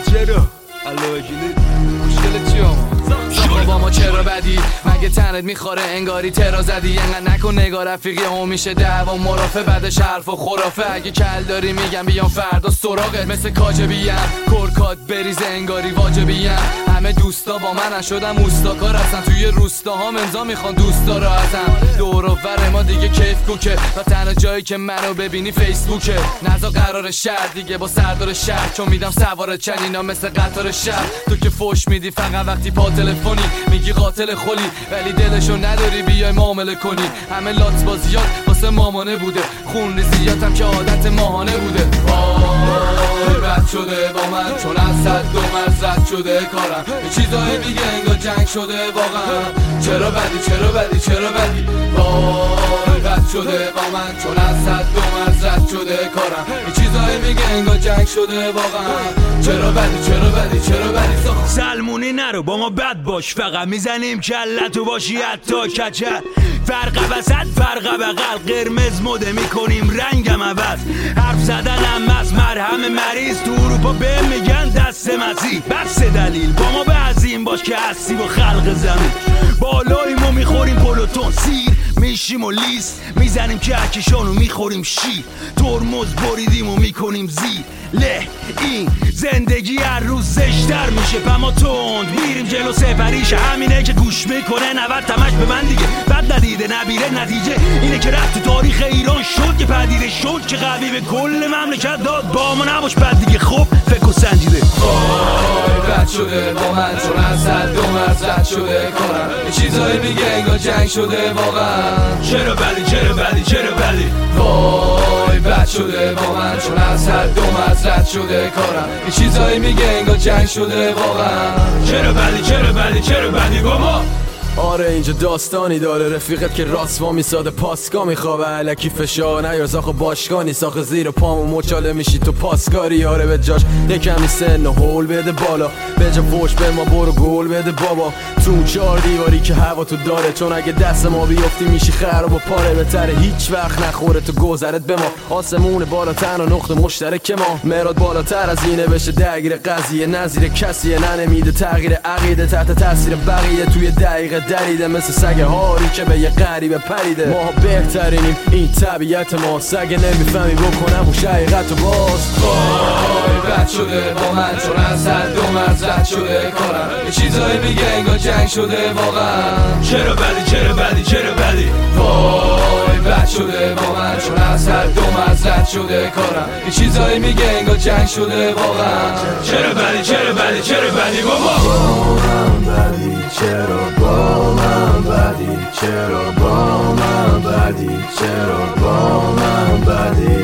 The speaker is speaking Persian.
چرا؟ علاوه مشکل چی آما؟ با ما چرا بدی؟ مگه تنت میخوره انگاری ترا زدی؟ انقدر نکن نگاه رفیقی هم میشه دعوا مرافع بعدش حرف و خرافه. اگه کل داری میگم بیام فردا سراغت مثل کاجبیم کرکات بریز انگاری واجبیم. همه دوستا با من نشدم اوستاکار هستن توی روستاها امضا میخوان دوستا را ازم. دور و بر ما دیگه کیف کوکه و تنها جایی که منو ببینی فیسبوکه. نزا قرار شهر دیگه با سردار شهر چون میدم سوار چنینا مثل قطار شهر. تو که فوش میدی فقط وقتی پا تلفنی میگی قاتل خلی ولی دلشو نداری بیای معامله کنی. همه لات بازیات واسه مامانه بوده خون ریزیاتم که عادت ماهانه بوده. رد شده با من چون از صد دو مرز رد شده کارم. یه چیزایی میگه انگار جنگ شده واقعا. چرا بدی چرا بدی چرا بدی؟ رد شده با من چون از صد دو مرز رد شده کارم. یه چیزایی میگه انگار جنگ شده واقعا. چرا بدی چرا بدی چرا بدی؟ سلمونی نرو با ما بد باش فقط میزنیم کلتو باشی حتی کچل. فرق وسط فرق بغل قرمز مده میکنیم رنگم عوض. حرف زدنم از مرهم مریض تو اروپا به میگن دست مسیح. بس دلیل با ما به عظیم باش که هستی با خلق زمین. بالاییم و میخوریم پلوتون سیر میشیم و لیست میزنیم کهکشانو میخوریم شیر. ترمز بریدیم و میکنیم زیر له. این زندگی هر روز زشتر میشه پما تند میریم جلو سفریش. همینه که گوش میکنه 90 تمش به من دیگه بد ندیده نبیره. نتیجه اینه که رفت تو تاریخ ایران شد که پدیده شد که قوی به کل مملکت داد. با ما نباش بد دیگه خب فکر و سنجیده. رد شده با من چون از صد دو مرز رد شده کارم. یه چیزایی میگه انگار جنگ شده واقعا. چرا بدی چرا بدی چرا بدی؟ وای بد شده با من چون از صد دو مرز رد شده کارم. یه چیزایی میگه انگار جنگ شده واقعا. چرا بدی چرا بدی چرا بدی بابا؟ آره اینجا داستانی داره رفیقت که راست وا میساده پاسکا میخوابه علکی فشار نیار زاخو باشگانی ساخ زیر پامو مچاله میشی تو پاسکاری. آره به جاش یکمی سن و هول بده بالا به جا فوش به ما برو گل بده بابا. تو چار دیواری که هوا تو داره چون اگه دست ما بیفتی میشی خراب و پاره. بهتره هیچ وقت نخوره تو گذرت به ما. آسمون بالا تنها نقطه مشترک ما. مراد بالاتر از اینه بشه درگیر قضیه نظیر کسیه ننمیده تغییر عقیده تحت تاثیر بقیه توی دقیقه دریده مثل سگ هاری که به یه غریبه پریده. ما بهترینیم این طبیعت ما. سگ نمیفهمی بکنم و شقیقت و باز. وای بد شده با من چون از صد دو مرز رد شده کارم. یه چیزایی میگه انگار جنگ شده واقعا. چرا بدی چرا بدی چرا بدی؟ وای بد شده با من چون از صد دو مرز رد شده کارم. یه چیزایی میگه انگار جنگ شده واقعا. چرا بدی چرا بدی چرا بدی بابا؟ با من بدی چرا با من بدی چرا با من بدی چرا با من بدی